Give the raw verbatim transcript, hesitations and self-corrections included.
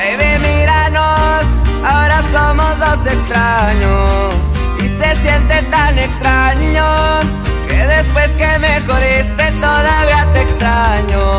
Baby, míranos, ahora somos dos extraños. Y se siente tan extraño que después que me jodiste todavía te extraño.